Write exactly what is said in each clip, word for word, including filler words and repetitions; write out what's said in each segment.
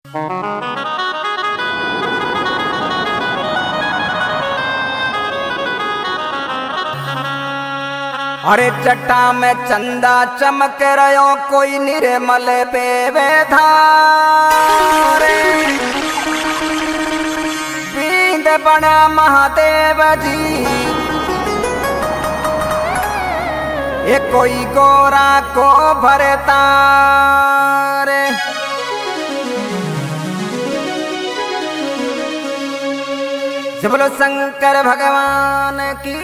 अरे चट्टा में चंदा चमक रयो कोई निर्मल बेवे धारे बींद बना महादेव जी ये कोई गोरा को भरता रे बोलो शंकर भगवान की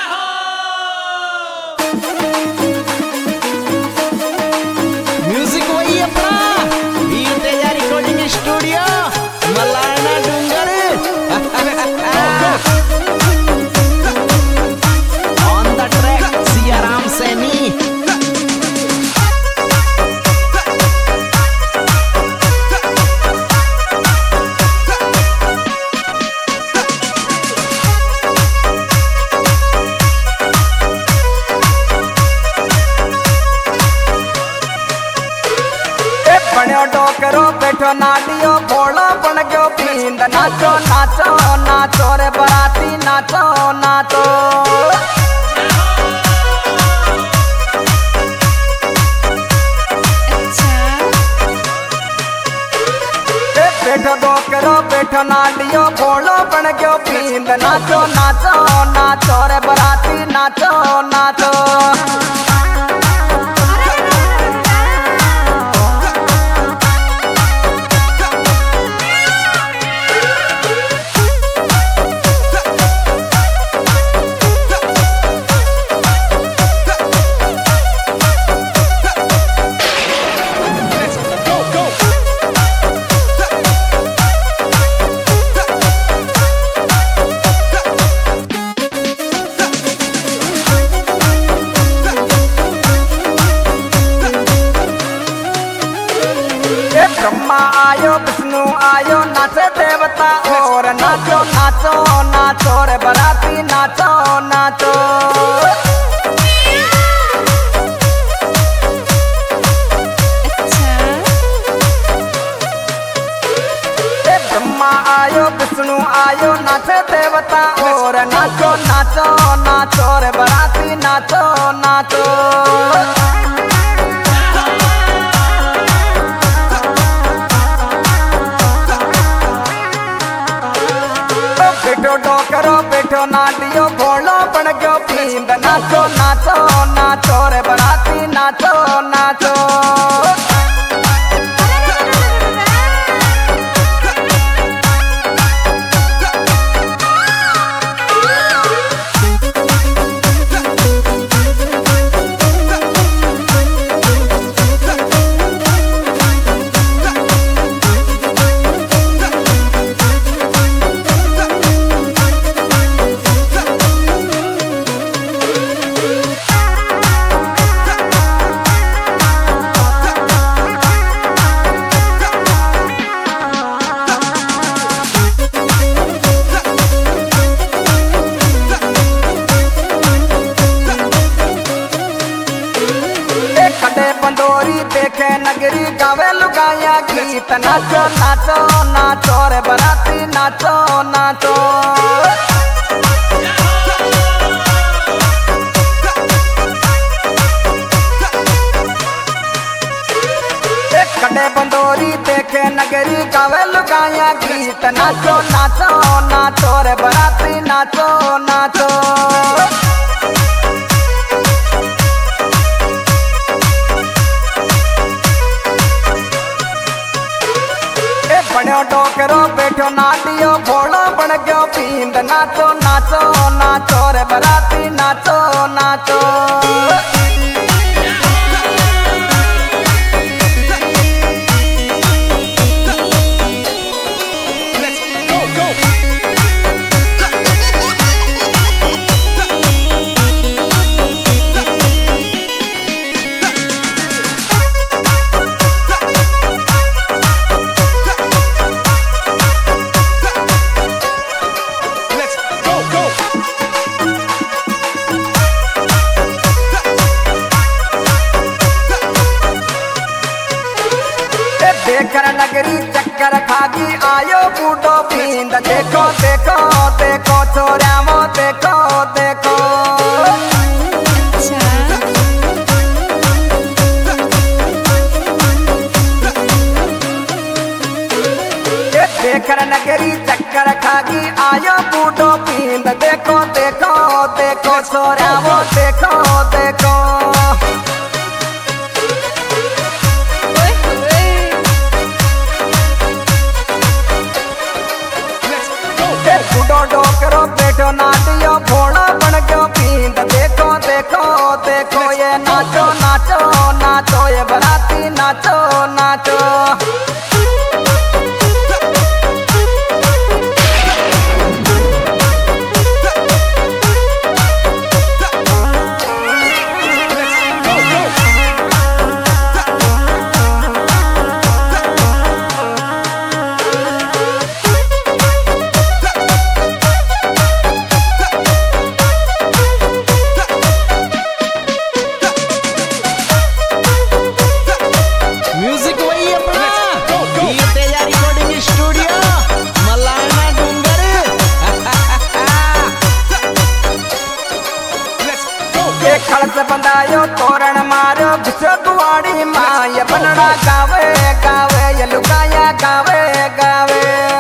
म्यूजिक वही अपना Veer Teja recording studio Malarna Dungar on the track Siyaram Saini डोकरो बैठो नाडियो भोला बन गयो पींद नाचो नाचो नाचो रे बराती नाचो नाचो बैठो डोकरो बैठो नाडियो भोला बन गयो पींद नाचो नाचो नाचो रे बराती नाचो नाचो ब्रह्मा आयो विष्णु आयो नाचे देवता और नाचो नाचो नाचो रे बराती नाचो नाचो ब्रह्मा आयो विष्णु आयो नाचे देवता और नाचो नाचो नाचो रे बराती नाचो नाचो बैठो डोकरो बैठो नाडियो भोलो बन गयो पींद नाचो नाचो नाचो रे बराती नाचो नाचो पंडोरी देखे नगरी गावे लुगाया गीत नाचो नाचो नाचो रे बराती नाचो नाचो कड़े पंडोरी देखे नगरी गावे लुगाया गीत नाचो नाचो नाचो रे बराती नाचो नाचो बनो डोकरो बैठो नाडियो भोला बन गयो पींद नाचो नाचो नाचो रे बराती नाचो नाचो देखर नगरी चक्कर खागी आयो बूढ़ो पींद देखो देखो देखो छोरा वो देखो देखो देखर नगरी चक्कर खागी आयो बूढ़ो पींद देखो देखो देखो छोरा वो देखो देखो बूढ़ो डोकरो बैठो नाटियो भोला बन गयो पींद देखो देखो देखो ये नाचो नाचो नाचो ये बराती नाचो नाचो खड़स बंदायो तोरण मारो गुवाड़ी माँ ये बनड़ा गावे गावे ये लुगाया गावे गावे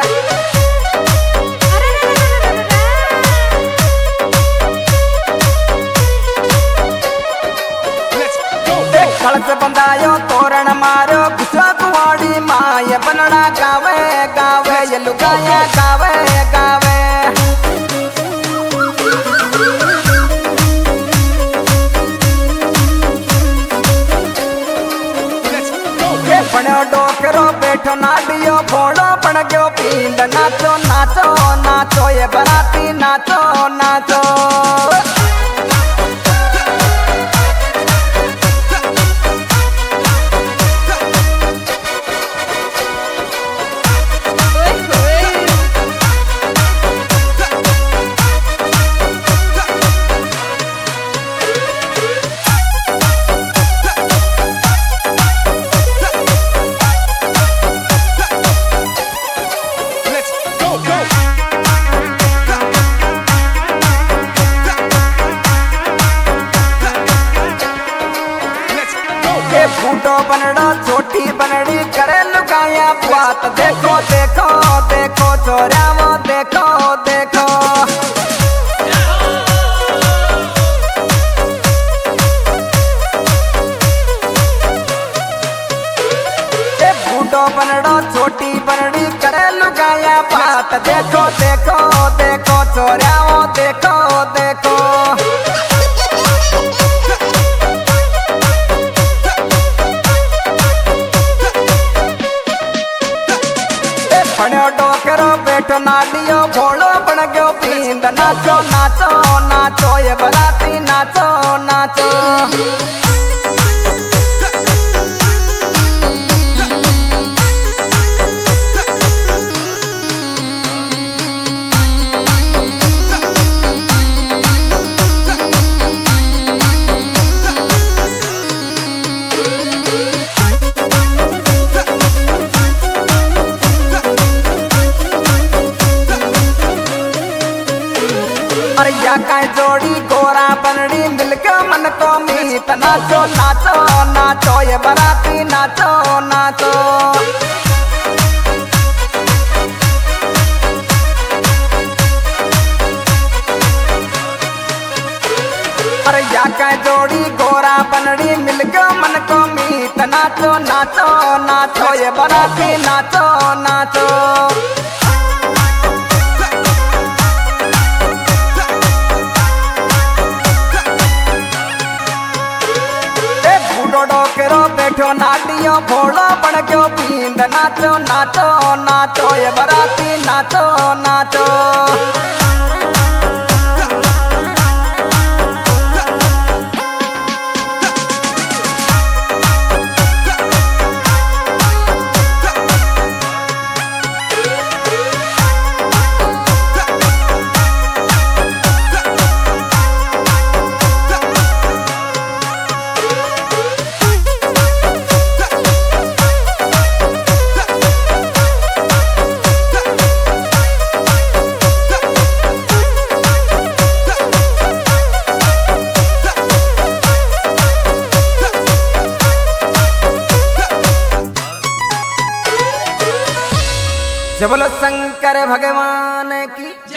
खड़स बंदायो तोरण मारो गुवाड़ी माँ ये बनड़ा गावे गावे ये लुगाया गावे गावे बनो डोकरो बैठो नाडियो भोड़ो बन गयो पींद नाचो नाचो नाचो ये बराती नाचो नाचो बूढ़ो बनड़ा छोटी बनड़ी करे लुगाया बात देखो देखो देखो छोरा वो देखो देखो बूढ़ो बनड़ा छोटी बनड़ी करे लुगाया बात देखो देखो देखो छोरा वो देखो देखो बनो डोकरो बैठो नाडियो भोलो बन गयो पींद नाचो नाचो नाचो ये बराती नाचो नाचो अरे या काई जोड़ी गोरा बनड़ी मिलके मन को मीत नाचो नाचो नाचो ये बराती नाचो नाचो अरे या काई जोड़ी गोरा बनड़ी मिलके मन को मीत नाचो नाचो नाचो ये बराती नाचो नाचो डोकरो बैठो नाडियो भोलो बन गयो पींद नाचो नाचो नाचो ये बराती नाचो नाचो जबल शंकर भगवान की